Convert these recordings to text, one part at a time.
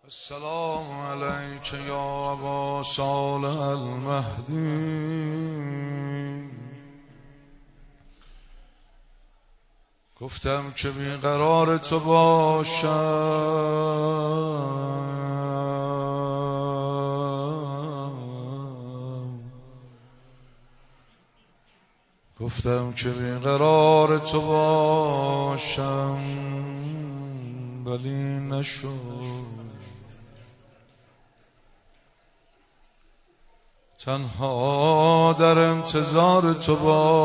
السلام علیک یا ابا صالح المهدی. گفتم که بیقرار تو باشم، گفتم که بیقرار تو باشم، ولی نشد. تنها در انتظار تو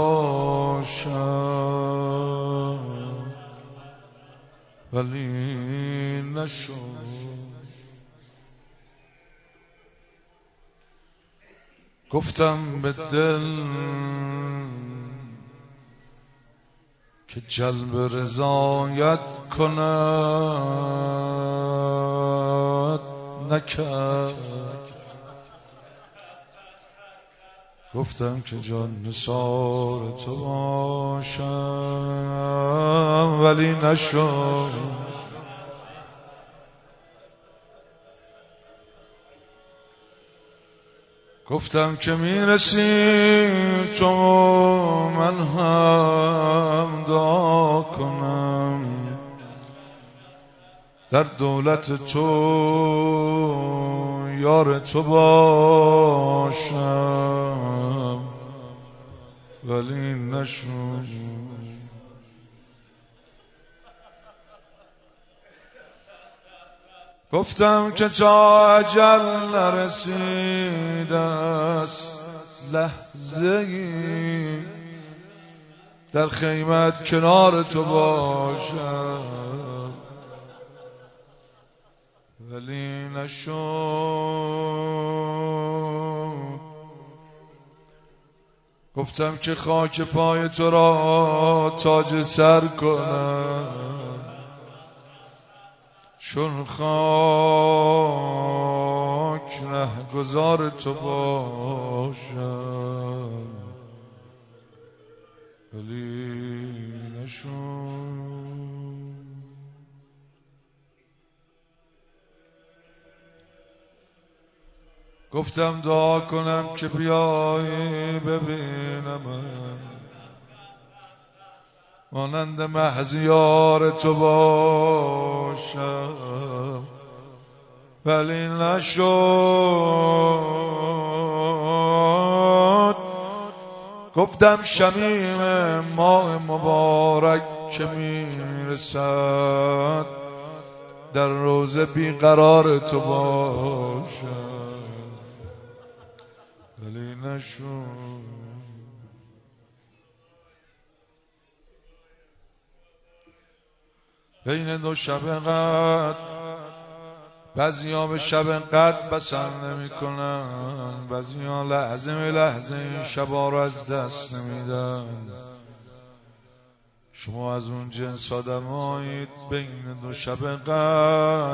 باشم، ولی نشد. گفتم به دل که جلب رضایت کند، نکرد. گفتم که جان نثار تو باشم، ولی نشد. گفتم که میرسی تو من هم دعا کنم، در دولت تو یار تو باشم، ولی نشد. گفتم که تا اجل نرسیده است لحظه‌ای در خیمت کنار تو باشم، ولی نشد. گفتم که خاک پای تو را تاج سر کنم، چون خاک رهگذار تو باشم، ولی نشد. گفتم دعا کنم که بیایی ببینم، مانند مهزیار تو باشم، ولی نشد. گفتم شمیم ماه مبارک که میرسد در روزه بیقرار تو باشم، ولی نشد. بین دو شب قدر بعضیا به شب قدر بسر نمی کنن، بعضیا لحظه به لحظه این شبا رو از دست نمیدن. شما از اون جنس آدمایید بین دو شب قدر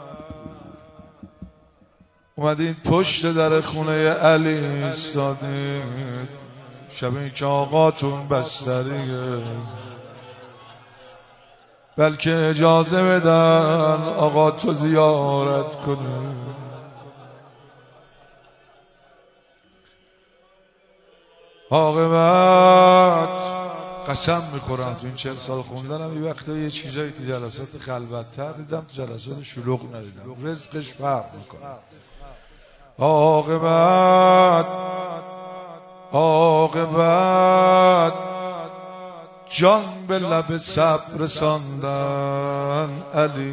اومدید پشت در خونه علی ایستادید، شبی که آقاتون بستریه، بلکه اجازه بدن آقا تو زیارت کنه. عاقبت قسم میخورم تو این 40 سال خوندنم یه وقتا یه چیزایی که جلسات خلوت‌تر دیدم، تو جلسات شلوغ ندیدم. رزقش فرق میکنه. عاقبت جان به لب صبر رساندن علی،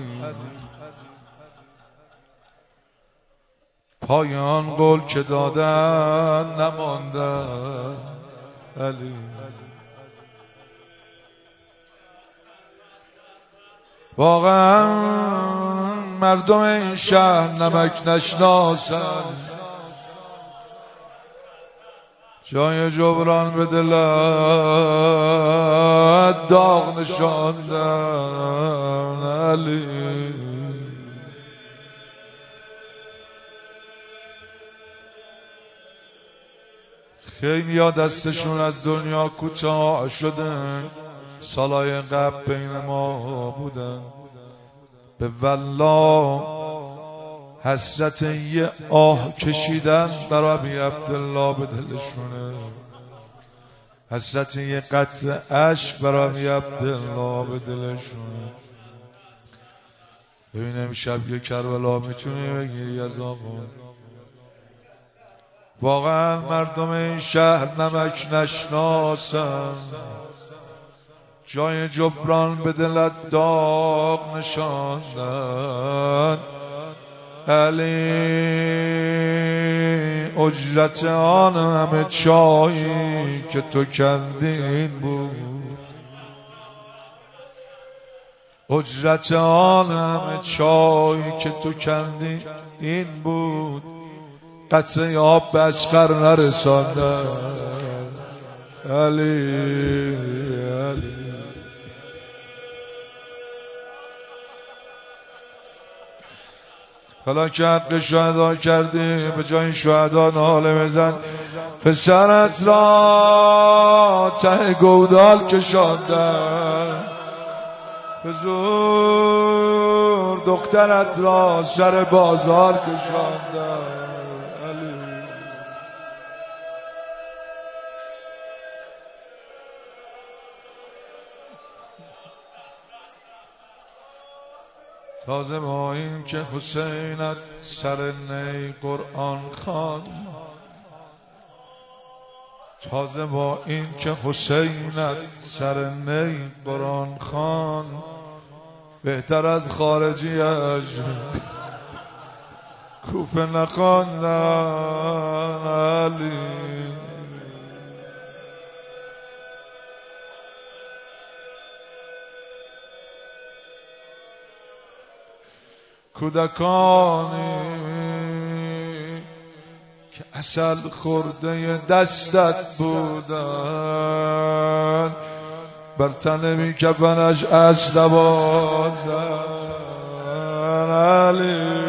پایان قول که دادن نماندن علی. واقعا مردم این شهر نمک نشناسن، جای جبران به دلت داغ نشاندن علی. خیلی ها دستشون از دنیا کوتاه شدن، سالای قبل بین ما بودن، به والله حسرت یه آه کشیدن برای ابی عبدالله به دلشونه، حسرت یه قطره اشک برای ابی عبدالله به دلشونه. ببین امشب یه کربلا میتونی بگیری از آقا؟ واقعا مردم این شهر نمک نشناسن، جای جبران به دلت داغ نشاندن. علی اجرت آن همه چایی که تو کردی این بود، اجرت آن همه چایی که تو کردی این بود. قطره آب به اصغر نرساندن. علی علی حالا که حق شهدا کردی به جای شهدا ناله بزن. پسرت را ته گودال کشاندن، به زور دخترت را سر بازار کشاندن. تازه با این که حسینت سر نی قرآن خوان، تازه با این که حسینت سر نی قرآن خوان، بهتر از خارجیش کوفه نخواندن. علی کودکانی که عسل خورده دستت بودن، بر تن بی کفنش اسلوازن. علی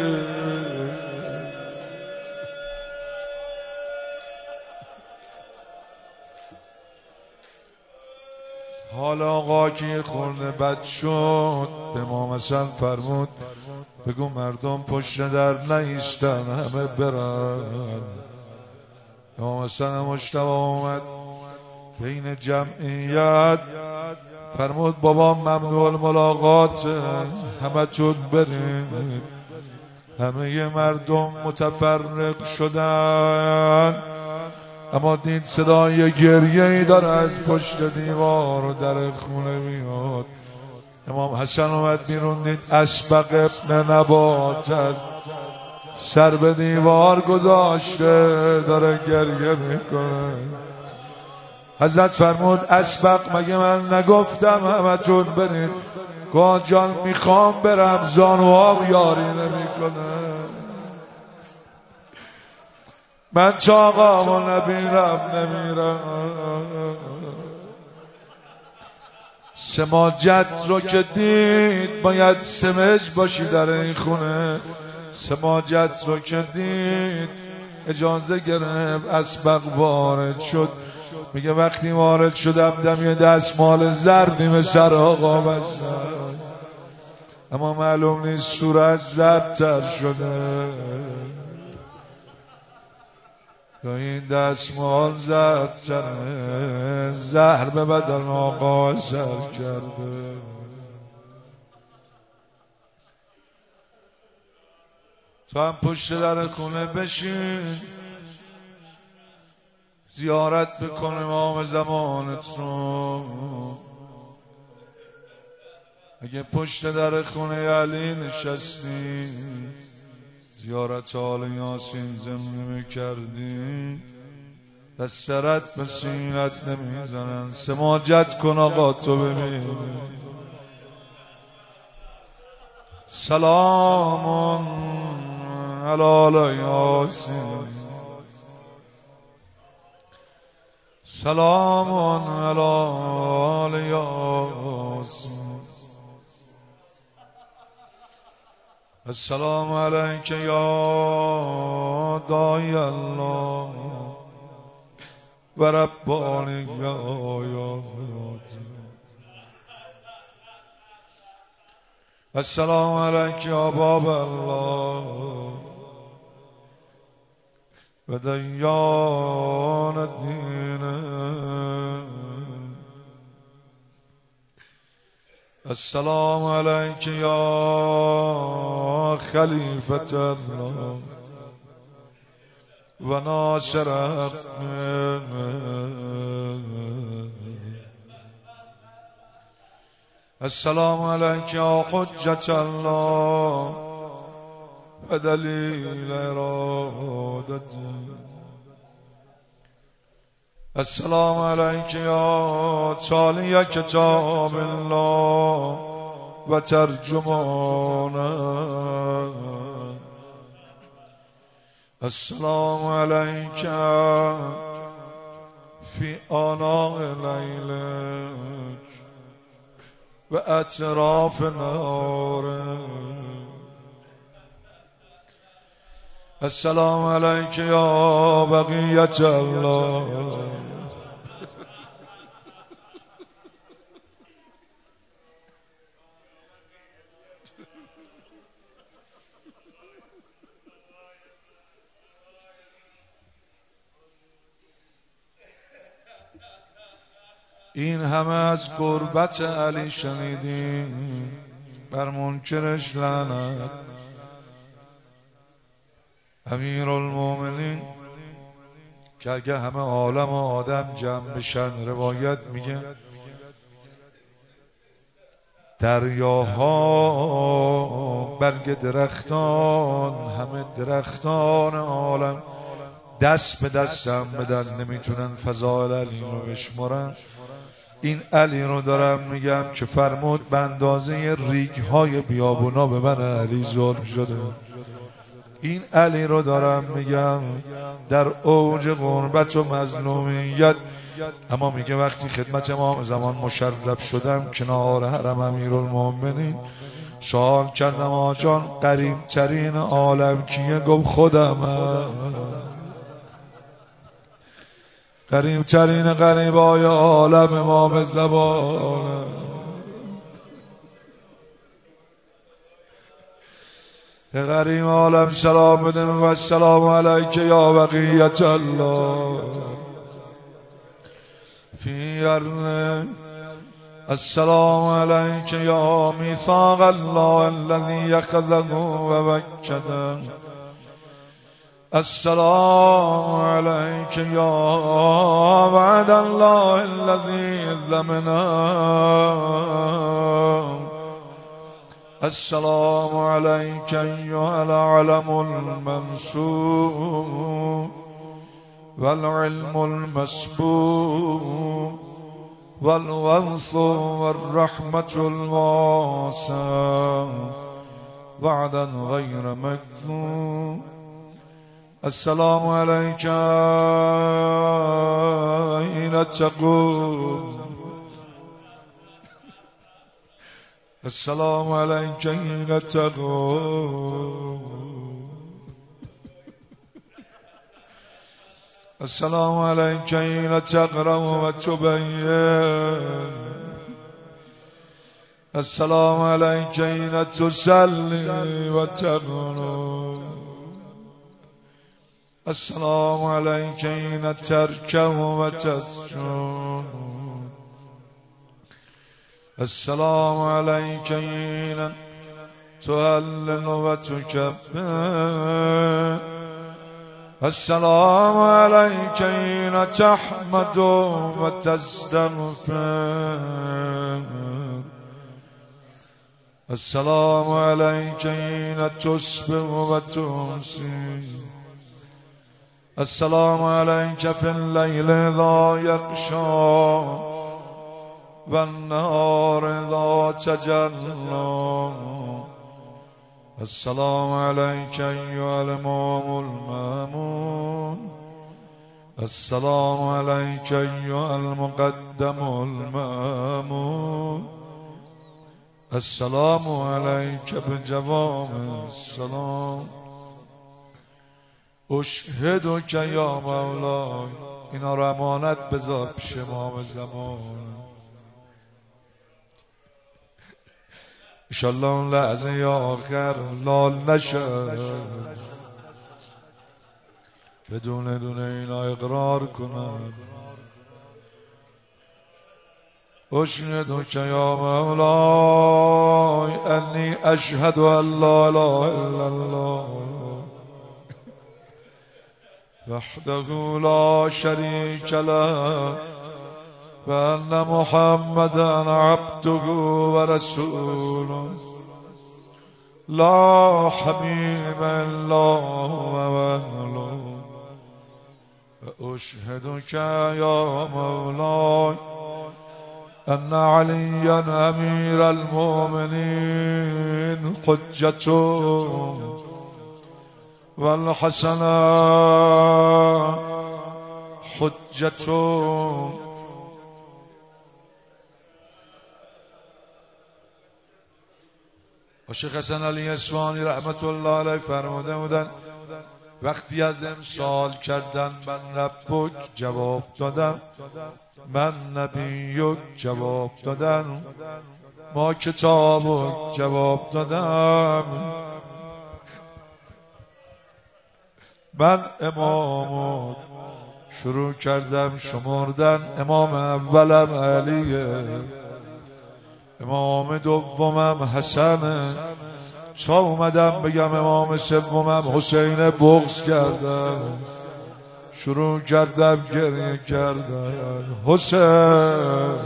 حال آقا که خورده بد شد به ما مثلا فرمود بگو مردم پشت در نیستن همه برن. امام حسن مجتبی اومد بین جمعیت فرمود بابا ممنوع الملاقات، همه تون برید. همه مردم متفرق شدن، اما دید صدای گریه‌ای داره از پشت دیوار و در خونه میاد. امام حسن اومد بیرون، دید اسبق ابن نبات از سر به دیوار گذاشته داره گریه میکنه. حضرت فرمود اسبق مگه من نگفتم همتون برید؟ گفت جان میخوام برم، زانوام یاری نمیکنه. من چاقامو نمیرم. سماجت رو که دید باید سمج باشی در این خونه. سماجت رو که دید اجازه گرفت، اسبق وارد شد. میگه وقتی وارد شدم دم یه دستمال زردی به سر آقا بستم، اما معلوم نیست صورت زردتر شده یا این دستمال زردتره، زهر به بدن آقا اثر کرده. تو هم پشت در خونه بشین، زیارت بکن امام زمانت رو. اگه پشت در خونه علی نشستی، زیارت آل یاسین زمین میکردی، دست سرت به سینت نمیزنن. سماجت کن آقا تو ببین. سلام علی آل یاسین، سلام علی آل یاسین. السلام علیک یا داعی الله و ربانی آیات. السلام علیک یا باب الله و دیان الدین. السلام علیک یا خلیفة الله و ناصر حق. السلام علیک یا حجة الله و دلیل ارادته. السلام علیک یا تالی کتاب الله و ترجمانه. السلام علیک فی آناء لیلک و اطراف نهارک. السلام علیک یا بقیة الله. این همه از قربت علی شنیدیم، بر منکرش لعنت. امیرالمومنین که اگه همه عالم و آدم جمع بشن، روایت میگه دریاها، برگ درختان، همه درختان عالم دست به دستم بدن، نمیتونن فضائل علی رو بشمارن. این علی رو دارم میگم که فرمود به اندازه ریگ های بیابونا به من علی ظلم شده. این علی رو دارم میگم در اوج غربت و مظلومیت، اما میگه وقتی خدمت امام زمان مشرف شدم کنار حرم امیرالمومنین، سوال کردم آجان قریب ترین عالم کیه؟ گفت خودم. قریب ترین قریبای عالم امام زمان. قریب عالم سلام بده و السلام علیک یا بقیة الله فی ارض. السلام علیک یا میثاق الله الذی اخذه و وکده. السلام علیک یا وعد الله الذی ضمنه. السلام علیک ایها العلم المنصور والعلم المسبوق والغوث والرحمة الواسع وعدا غير مكذوب. السلام علیک حين تقوم. السلام علیک حين تقوم. السلام علیک حين تقرأ و تبین. السلام علیک حين تصلی و تقنط. السلام علیک حين ترکع و تسجد. السلام علیک حين تهلل و تکبر. السلام علیک حين تحمد و تستغفر. السلام علیک حين تصبح و تمسی. السلام علیک فی اللیل اذا یغشی و النهار اذا تجلی. السلام علیک ایها الامام المأمون. السلام علیک ایها المقدم المأمون. السلام علیک بجوام السلام. اشهدک یا مولای. اینا رو امانت بذار پیش امام زمان. انشالله اون لحظه آخر لال نشد. بدون دونه اینا اقرار کنن. اشهدک یا مولاي انی اشهد ان لا اله الا الله وحده لا شريك له وأن محمدا عبده ورسوله لا حبيب إلا هو وأشهدك يا مولاي أن عليا أمير المؤمنين حجته والحسن حجته و شیخ حسن علی اصفهانی رحمت الله علیه فرموده بودن وقتی ازم سوال کردن من ربک جواب دادم، من نبیک جواب دادم، ما کتابک جواب دادم، من امامک شروع کردم شمردن. امام اولم علیه، امام دومم حسنه، تا اومدم بگم امام سومم حسین بغض کردم، شروع کردم گریه کردن حسین.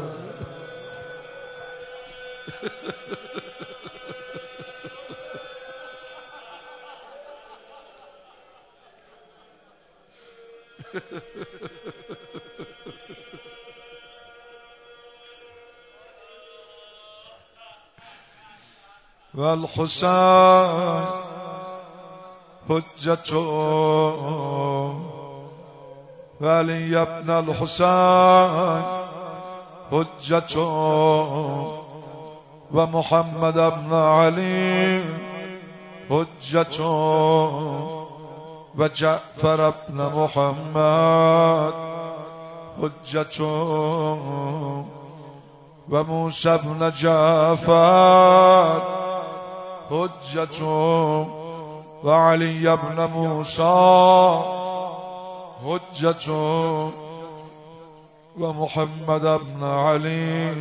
والحسين حجته وعلي ابن الحسين حجته ومحمد ابن علي حجته وجعفر ابن محمد حجته وموسى ابن جعفر حجته وعلي ابن موسى حجته ومحمد ابن علي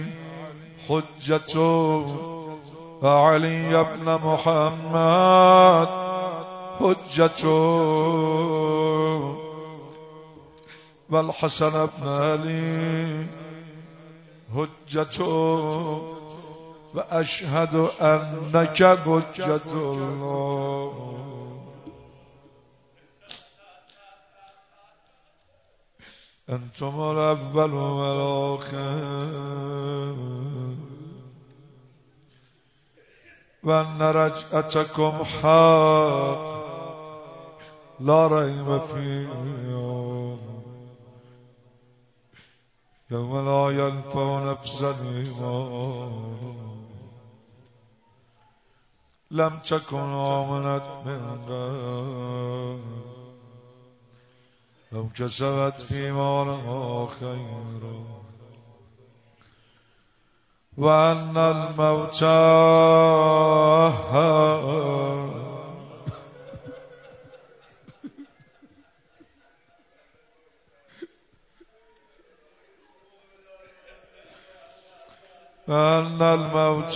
حجته وعلي ابن محمد حجته والحسن ابن علي حجته وأشهد أنك حجة الله. أنتم الأول والآخر وأن رجعتكم حق لا ريب فيه يوم لا ينفع نفسا إيمانها لم تكن آمنت من قبل أو كسبت في مالها خيرا وأن الموت وأن الموت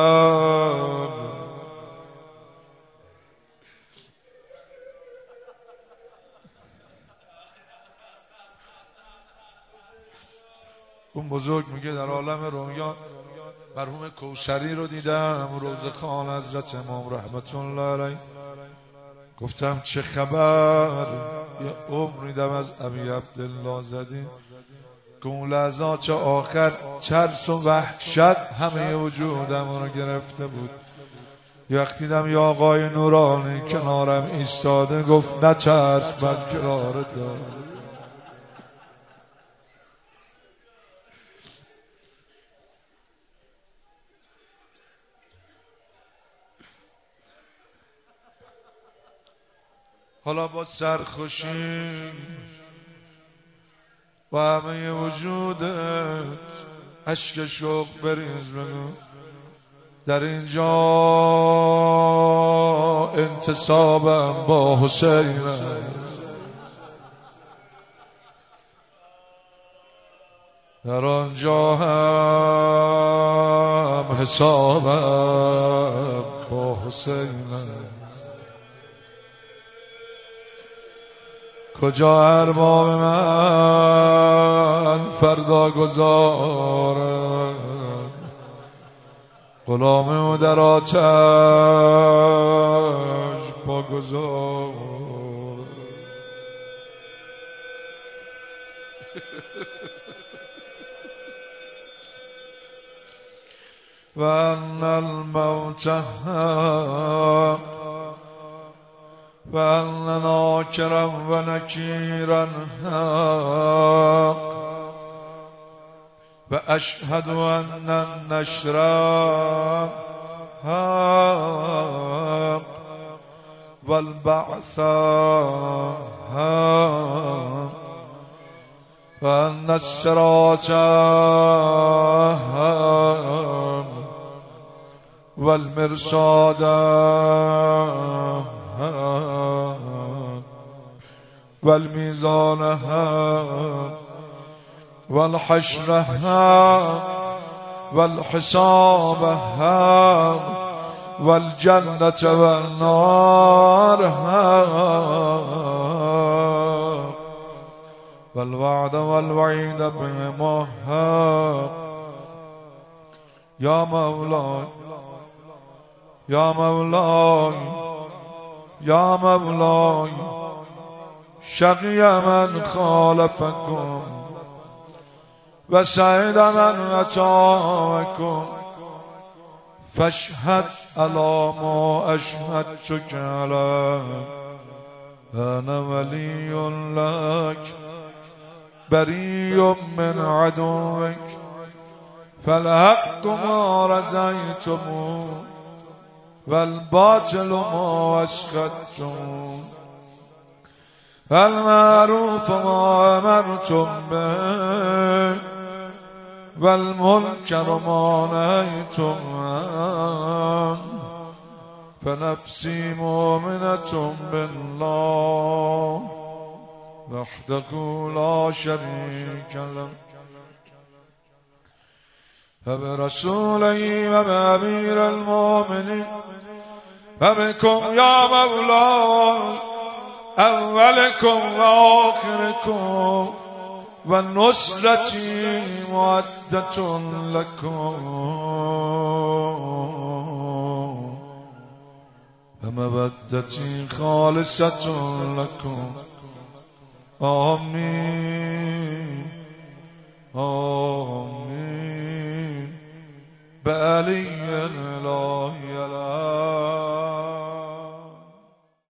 اون بزرگ میگه در عالم رویا مرحوم کوثری رو دیدم روزخوان حضرت امام رحمت الله علیه. گفتم چه خبر؟ یه عمر دیدم از ابی عبدالله زدی که اون لحظات آخر ترس و وحشت همه وجودم رو گرفته بود. یه وقتی دیدم یا آقای نورانی کنارم ایستاده گفت نترس برقرار دار. حالا با سرخوشی و همه وجودت اشک شوق بریز بگو در اینجا انتصابم با حسین در آنجا هم حسابم با حسین، کجا ارباب من فردا گذارم غلام او در آتش با گذار. و ان الموت حق و ان ناکرا و نکیرا حق و اشهد ان النشر حق و البعث حق و ان الصراط حق و المرصاد والميزان حق والحشر حق والحساب حق والجنة والنار حق والوعد والوعيد بهما حق. يا مولاي يا مولاي يا مولاي شقي من خالفكم وسعد من أطاعكم فاشهد على ما أشهدتك عليه. أنا ولي لك بريء من عدوك فالحق ما رزيتموه والباطل ما أسكتتم المعروف ما أمرتم به والمنكر ما نهيتم عنه فنفسي مؤمنة بالله وحده لا شريك له وبرسوله وبأمير المؤمنين وبكم يا مولاي أولكم وآخركم والنصرة مودة لكم ومودتي خالصة لكم. آمين آمين بألي الله